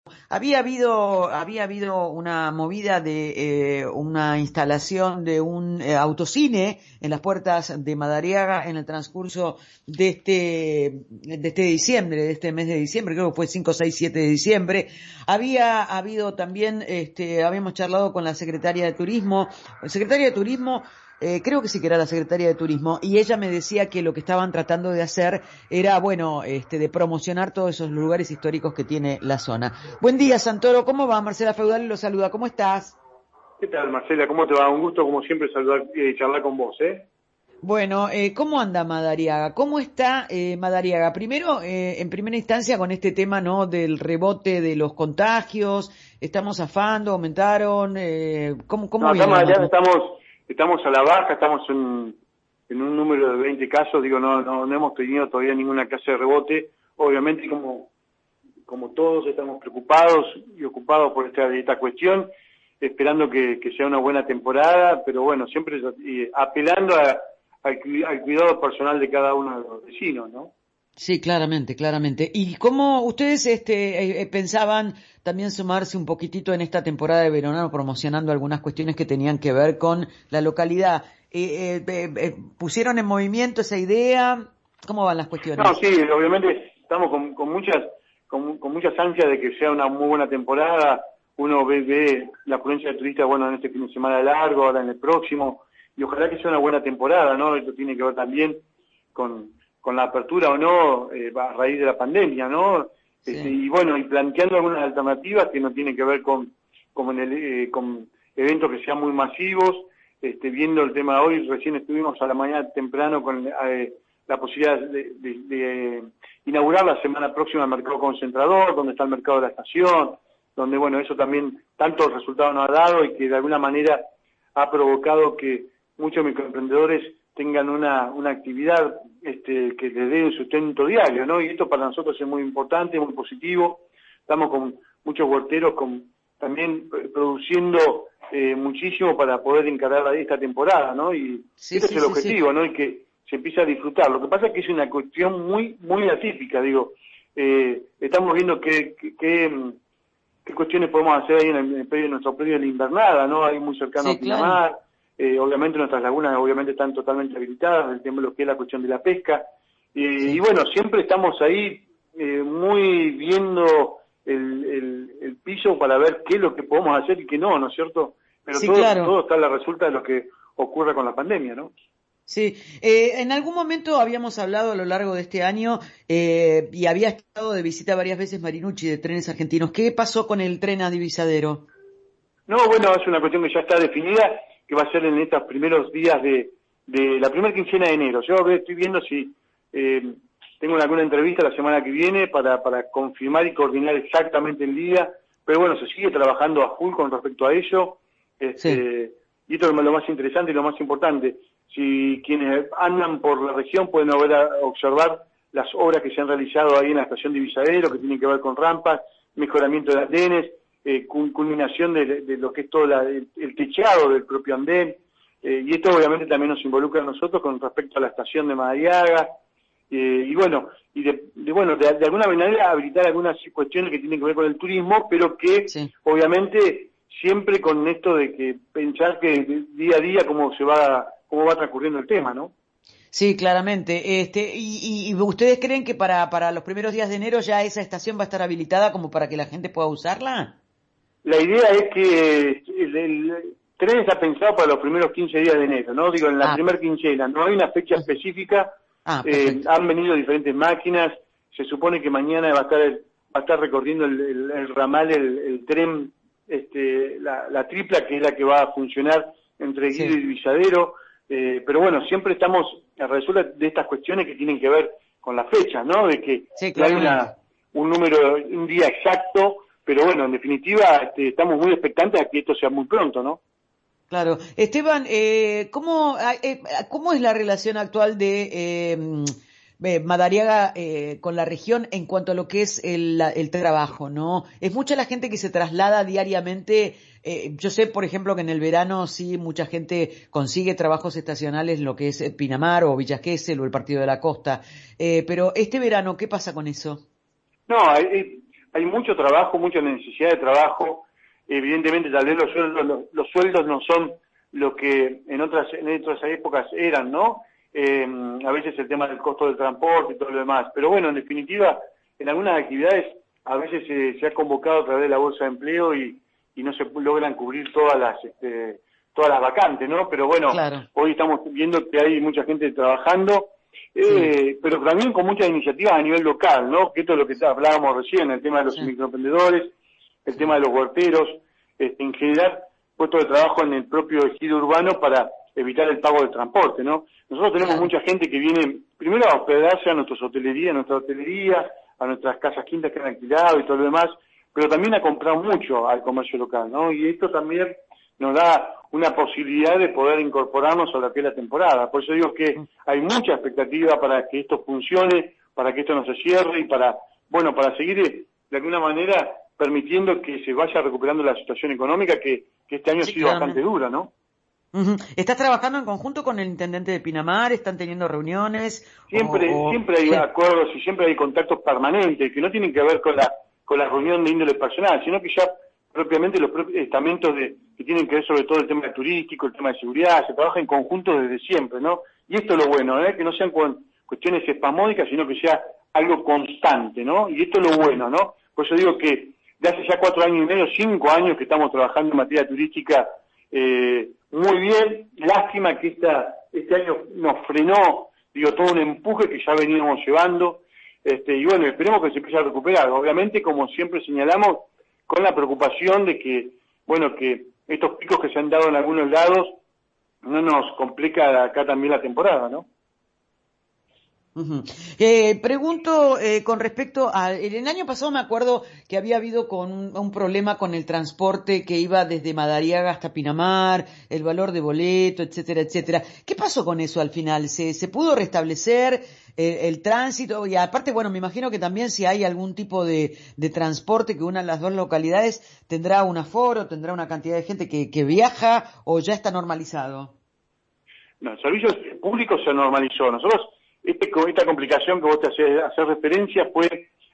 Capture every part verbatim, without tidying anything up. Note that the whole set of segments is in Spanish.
Había habido, había habido una movida de eh, una instalación de un eh, autocine en las puertas de Madariaga en el transcurso de este, de este diciembre, de este mes de diciembre, creo que fue cinco, seis, siete de diciembre. Había habido también, este, habíamos charlado con la secretaria de Turismo, secretaria de Turismo, eh, creo que sí que era la secretaria de Turismo, y ella me decía que lo que estaban tratando de hacer era, bueno, este, de promocionar todos esos lugares históricos que tiene la zona. Buen día, Santoro. ¿Cómo va? Marcela Feudal lo saluda. ¿Cómo estás? ¿Qué tal, Marcela? ¿Cómo te va? Un gusto, como siempre, saludar y eh, charlar con vos, ¿eh? Bueno, eh, ¿cómo anda Madariaga? ¿Cómo está eh, Madariaga? Primero, eh, en primera instancia, con este tema, ¿no?, del rebote de los contagios. ¿Estamos zafando? ¿Aumentaron? Eh, ¿cómo, No, cómo acá viene en la Mariana cosa? estamos, estamos a la baja, estamos en, en un número de veinte casos, digo, no, no, no hemos tenido todavía ninguna clase de rebote. Obviamente, como, como todos, estamos preocupados y ocupados por esta, esta cuestión, esperando que, que sea una buena temporada, pero bueno, siempre eh, apelando a, al, cui- al cuidado personal de cada uno de los vecinos, ¿no? Sí, claramente, claramente. ¿Y cómo ustedes este, eh, eh, pensaban también sumarse un poquitito en esta temporada de verano promocionando algunas cuestiones que tenían que ver con la localidad? Eh, eh, eh, eh, ¿Pusieron en movimiento esa idea? ¿Cómo van las No, cuestiones? sí, obviamente estamos con, con muchas con, con muchas ansias de que sea una muy buena temporada. Uno ve, ve la afluencia de turistas, bueno, en este fin de semana largo, ahora en el próximo, y ojalá que sea una buena temporada, ¿no? Esto tiene que ver también con, con la apertura o no eh, a raíz de la pandemia, ¿no? Este, Sí. y bueno, y planteando algunas alternativas que no tienen que ver con, con, el, eh, con eventos que sean muy masivos. Este, viendo el tema de hoy, recién estuvimos a la mañana temprano con eh, la posibilidad de, de, de inaugurar la semana próxima el mercado concentrador, donde está el mercado de la estación, donde, bueno, eso también tantos resultados nos ha dado y que de alguna manera ha provocado que muchos microemprendedores tengan una, una actividad este, que les dé un sustento diario, ¿no? Y esto para nosotros es muy importante, muy positivo. Estamos con muchos huerteros con, también eh, produciendo eh, muchísimo para poder encarar la- esta temporada, ¿no? Y Sí, este es sí, el sí, sí. objetivo, ¿no? Y que se empiece a disfrutar. Lo que pasa es que es una cuestión muy, muy atípica, digo. Eh, estamos viendo qué, qué, qué, mm, qué cuestiones podemos hacer ahí en, el, en el predio- en nuestro predio de la invernada, ¿no? Ahí muy cercano a Sí, claro. Pinamar. Eh, obviamente nuestras lagunas obviamente están totalmente habilitadas, el tema de lo que es la cuestión de la pesca. Eh, y Sí. bueno, siempre estamos ahí eh, muy viendo el, el, el piso para ver qué es lo que podemos hacer y qué no, ¿no es cierto? Pero Sí, todo, claro. todo está a la resulta de lo que ocurre con la pandemia, ¿no? Sí, eh, en algún momento habíamos hablado a lo largo de este año eh, y había estado de visita varias veces Marinucci de Trenes Argentinos. ¿Qué pasó con el tren a Divisadero? No, bueno, es una cuestión que ya está definida, que va a ser en estos primeros días de, de la primera quincena de enero. Yo estoy viendo si eh, tengo alguna entrevista la semana que viene para, para confirmar y coordinar exactamente el día, pero bueno, se sigue trabajando a full con respecto a ello, Sí, este, y esto es lo más interesante y lo más importante. Si quienes andan por la región pueden ver a- observar las obras que se han realizado ahí en la estación de Divisadero, que tienen que ver con rampas, mejoramiento de andenes, eh, culminación de, de lo que es todo la, el, el techado del propio andén, eh, y esto obviamente también nos involucra a nosotros con respecto a la estación de Madariaga, eh, y bueno, y de, de bueno, de, de alguna manera habilitar algunas cuestiones que tienen que ver con el turismo, pero que sí. obviamente siempre con esto de que pensar que de- día a día cómo se va, cómo va transcurriendo el tema, ¿no? Sí, claramente. Este, y, y, y ustedes creen que para, para los primeros días de enero ya esa estación va a estar habilitada como para que la gente pueda usarla? La idea es que el, el tren está pensado para los primeros quince días de enero, ¿no? Digo, en la Ah, primera perfecto. quincena, no hay una fecha específica, Ah, eh, perfecto. han venido diferentes máquinas, se supone que mañana va a estar, el- va a estar recorriendo el, el- el ramal, el, el tren, este, la, la tripla, que es la que va a funcionar entre Guido Sí, y Visadero, eh, pero bueno, siempre estamos a resuelta de estas cuestiones que tienen que ver con las fechas, ¿no? De que sí, no hay claramente. una un número, un día exacto, pero bueno, en definitiva este, estamos muy expectantes a que esto sea muy pronto, ¿no? Claro. Esteban, eh, ¿cómo, ah, eh, ¿cómo es la relación actual de eh, mm, eh, Madariaga eh, con la región en cuanto a lo que es el, la- el trabajo, ¿no? Es mucha la gente que se traslada diariamente. Eh, yo sé, por ejemplo, que en el verano sí mucha gente consigue trabajos estacionales en lo que es eh, Pinamar o Villa Gesell o el Partido de la Costa. Eh, pero este verano, ¿qué pasa con eso? No, eh, hay mucho trabajo, mucha necesidad de trabajo. Evidentemente, tal vez los sueldos, los, los sueldos no son lo que en otras en otras épocas eran, ¿no? Eh, a veces el tema del costo del transporte y todo lo demás. Pero bueno, en definitiva, en algunas actividades a veces se, se ha convocado a través de la bolsa de empleo y, y no se logran cubrir todas las este, todas las vacantes, ¿no? Pero bueno, Claro. hoy estamos viendo que hay mucha gente trabajando, eh, Sí. pero también con muchas iniciativas a nivel local, ¿no? Que esto es lo que hablábamos recién, el tema de los Sí. microemprendedores, el Sí. tema de los huerteros, este, en general, puestos de trabajo en el propio ejido urbano para evitar el pago del transporte, ¿no? Nosotros tenemos Claro. mucha gente que viene primero a hospedarse a nuestras hotelerías, a nuestra hotelería, a nuestras casas quintas que han alquilado y todo lo demás, pero también a comprar mucho al comercio local, ¿no? Y esto también nos da una posibilidad de poder incorporarnos a lo que es la temporada. Por eso digo que hay mucha expectativa para que esto funcione, para que esto no se cierre y para, bueno, para seguir de alguna manera permitiendo que se vaya recuperando la situación económica que, que este año Sí, ha sido bastante claramente. dura, ¿no? Ujú. ¿Estás trabajando en conjunto con el intendente de Pinamar? ¿Están teniendo reuniones? O, Siempre, o... siempre hay Sí. acuerdos y siempre hay contactos permanentes que no tienen que ver con la, con la reunión de índole personal, sino que ya propiamente los propios estamentos de, que tienen que ver sobre todo el tema turístico, el tema de seguridad, se trabaja en conjunto desde siempre, ¿no? Y esto es lo bueno, ¿eh? Que no sean con cuestiones espasmódicas, sino que sea algo constante, ¿no? Y esto es lo bueno, ¿no? Por eso digo que de hace ya cuatro años y medio, cinco años que estamos trabajando en materia turística eh, muy bien. Lástima que esta, este año nos frenó, digo, todo un empuje que ya veníamos llevando, este, y bueno, esperemos que se empiece a recuperar. Obviamente, como siempre señalamos, con la preocupación de que, bueno, que estos picos que se han dado en algunos lados no nos complica acá también la temporada, ¿no? Uh-huh. Eh, pregunto eh, con respecto a... El año pasado me acuerdo que había habido con un, un problema con el transporte que iba desde Madariaga hasta Pinamar, el valor de boleto, etcétera, etcétera. ¿Qué pasó con eso al final? ¿Se, se pudo restablecer eh, el tránsito? Y aparte, bueno, me imagino que también si hay algún tipo de, de transporte que una de las dos localidades tendrá un aforo, tendrá una cantidad de gente que, que viaja o ya está normalizado. No, el servicio público se normalizó. Nosotros, este, esta complicación que vos te haces, haces referencia fue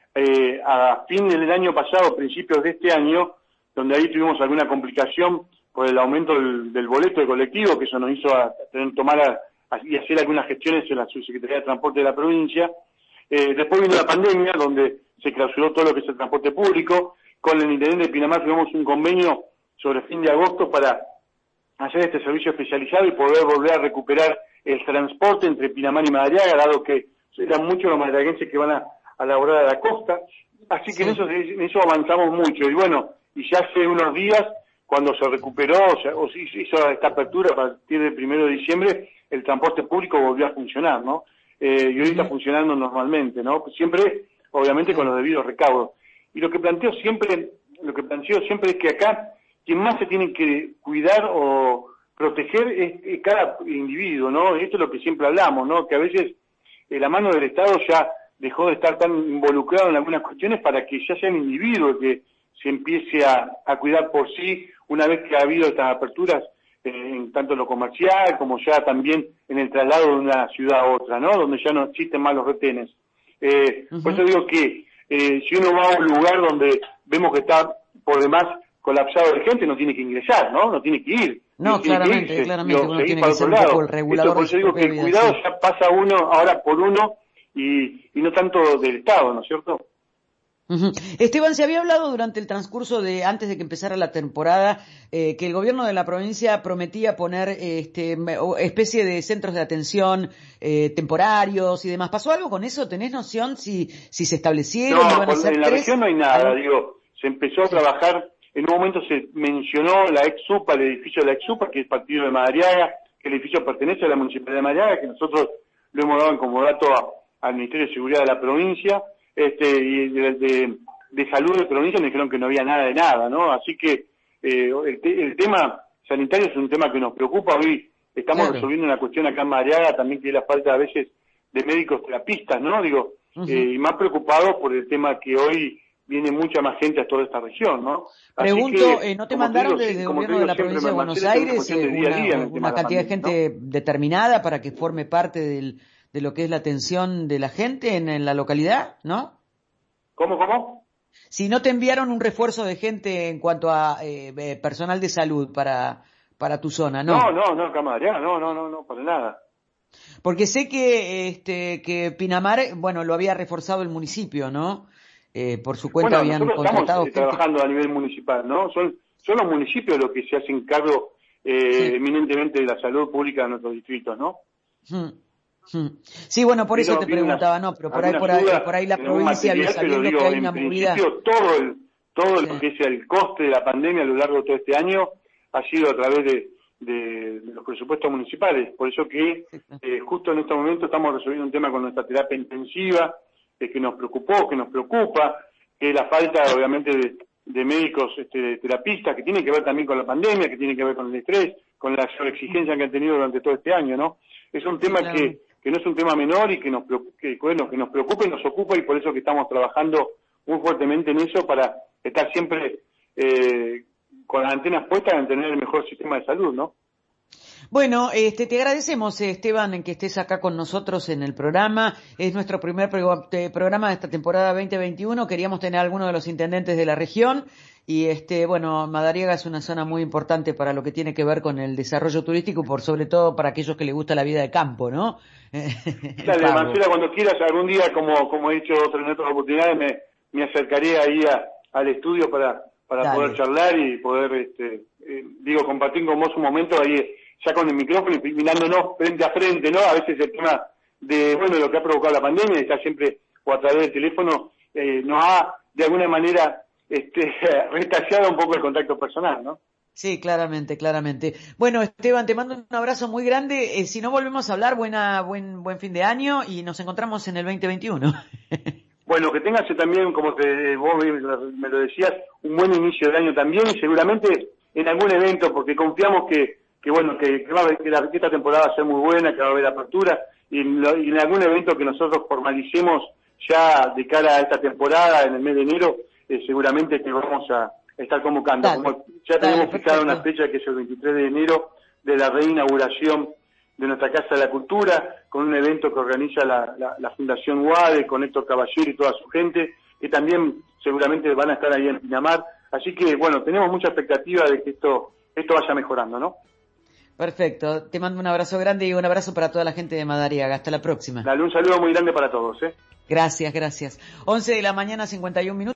eh, a fin del año pasado, principios de este año, donde ahí tuvimos alguna complicación por el aumento del, del boleto de colectivo, que eso nos hizo a, a tener, tomar a, a, y hacer algunas gestiones en la Subsecretaría de Transporte de la provincia. Eh, después vino la pandemia, donde se clausuró todo lo que es el transporte público. Con el intendente de Pinamar firmamos un convenio sobre fin de agosto para hacer este servicio especializado y poder volver a recuperar el transporte entre Pinamar y Madariaga, dado que eran muchos los madariaguenses que van a, a laborar a la costa. Así que Sí. en eso, en eso avanzamos mucho. Y bueno, y ya hace unos días, cuando se recuperó, o, sea, o se hizo esta apertura a partir del primero de diciembre, el transporte público volvió a funcionar, ¿no? Eh, y hoy está Uh-huh. funcionando normalmente, ¿no? Siempre, obviamente, con Claro. los debidos recaudos. Y lo que planteo siempre, lo que planteo siempre es que acá quien más se tiene que cuidar o proteger es cada individuo, ¿no? Esto es lo que siempre hablamos, ¿no? Que a veces eh, la mano del Estado ya dejó de estar tan involucrado en algunas cuestiones para que ya sea el individuo el que se empiece a, a cuidar por sí una vez que ha habido estas aperturas, eh, en tanto en lo comercial como ya también en el traslado de una ciudad a otra, ¿no? Donde ya no existen más los retenes. Eh, Uh-huh. por eso digo que eh, si uno va a un lugar donde vemos que está por demás colapsado de gente, no tiene que ingresar, ¿no? No tiene que ir, No, tiene que claramente, irse, claramente, digo, uno seguir tiene para que otro ser un poco lado. el Esto regulador por de eso su digo que propia el vida, cuidado sí. ya pasa uno ahora por uno y, y no tanto del Estado, ¿no es cierto? Uh-huh. Esteban, se había hablado durante el transcurso de, antes de que empezara la temporada, eh, que el gobierno de la provincia prometía poner este, especie de centros de atención eh, temporarios y demás. ¿Pasó algo con eso? ¿Tenés noción si, si se establecieron? No, ¿Iban a por- ser en la región tres? no hay nada, ¿Algo? digo, se empezó a Sí. trabajar, en un momento se mencionó la ex-UPA, el edificio de la ex-UPA, que es partido de Madariaga, que el edificio pertenece a la Municipalidad de Madariaga, que nosotros lo hemos dado como dato a- al Ministerio de Seguridad de la provincia, este y de, de, de Salud de provincia me dijeron que no había nada de nada, ¿no? Así que eh, el, te, el tema sanitario es un tema que nos preocupa. Hoy estamos Claro. resolviendo una cuestión acá en Madariaga también, que es la falta a veces de médicos terapistas, ¿no? Digo, Uh-huh. eh, y más preocupados por el tema que hoy viene mucha más gente a toda esta región, ¿no? Así Pregunto, que, eh, ¿no te como te mandaron digo, sí, desde el como te gobierno de digo la siempre, provincia de Buenos Marcelo, esto es una Aires cuestión eh, de día a una, día en el tema una de la cantidad de pandemia, ¿no? gente determinada para que forme parte del, de lo que es la atención de la gente en, en la localidad, ¿no? ¿Cómo, cómo? Si no te enviaron un refuerzo de gente en cuanto a eh, eh, personal de salud para para tu zona, ¿no? No, no, no, Camadariaga, no, no, no, no, para nada. Porque sé que este que Pinamar, bueno, lo había reforzado el municipio, ¿no? Eh, por su cuenta Bueno, habían nosotros estamos contratado eh, gente. trabajando a nivel municipal, ¿no? Son, son los municipios los que se hacen cargo eh, Sí. eminentemente de la salud pública de nuestros distritos, ¿no? Hmm, hmm. Sí, bueno, por eso Vino, te vino una, preguntaba, no, pero por ahí, alguna por ahí, ayuda por ahí la en algún provincia, material, pero sabiendo digo, que hay en una movida. principio todo el, todo Sí. lo que es el coste de la pandemia a lo largo de todo este año ha sido a través de, de, de los presupuestos municipales. Por eso que Sí, claro. eh, justo en este momento estamos resolviendo un tema con nuestra terapia intensiva, eh, que nos preocupó, que nos preocupa, que es la falta, obviamente, de, de médicos este, de terapistas, que tiene que ver también con la pandemia, que tiene que ver con el estrés, con la sobreexigencia que han tenido durante todo este año, ¿no? Es un Sí, tema claro. que, que no es un tema menor y que nos preocupa, que, bueno, que nos preocupa y nos ocupa, y por eso que estamos trabajando muy fuertemente en eso para estar siempre eh, con las antenas puestas en tener el mejor sistema de salud, ¿no? Bueno, este, te agradecemos, Esteban, en que estés acá con nosotros en el programa. Es nuestro primer pro- te- programa de esta temporada veinte veintiuno. Queríamos tener a algunos de los intendentes de la región. Y este, bueno, Madariaga es una zona muy importante para lo que tiene que ver con el desarrollo turístico, por sobre todo para aquellos que les gusta la vida de campo, ¿no? El Dale, pago. Marcela, cuando quieras, algún día, como, como he dicho otras, en otras oportunidades, me, me acercaré ahí a, al estudio para, para Dale. poder charlar y poder, este, eh, digo, compartir con vos un momento ahí, ya con el micrófono y mirándonos frente a frente, ¿no? A veces el tema de, bueno, lo que ha provocado la pandemia, está siempre, o a través del teléfono, eh, nos ha, de alguna manera, este, retaseado un poco el contacto personal, ¿no? Sí, claramente, claramente. Bueno, Esteban, te mando un abrazo muy grande. Eh, si no volvemos a hablar, buena, buen, buen fin de año y nos encontramos en el veinte veintiuno. Bueno, que tengas también, como te, vos me lo decías, un buen inicio de año también y seguramente en algún evento, porque confiamos que, que bueno, que, que, va a haber, que, la, que esta temporada va a ser muy buena, que va a haber apertura y en, lo, y en algún evento que nosotros formalicemos ya de cara a esta temporada, en el mes de enero, eh, seguramente que vamos a estar convocando. Dale, Como ya dale, tenemos fijada una perfecto. fecha que es el veintitrés de enero de la reinauguración de nuestra Casa de la Cultura, con un evento que organiza la, la, la Fundación UADE, con Héctor Caballero y toda su gente, que también seguramente van a estar ahí en Pinamar. Así que, bueno, tenemos mucha expectativa de que esto, esto vaya mejorando, ¿no? Perfecto. Te mando un abrazo grande y un abrazo para toda la gente de Madariaga. Hasta la próxima. Dale un saludo muy grande para todos, ¿eh? Gracias, gracias. once de la mañana, cincuenta y un minutos.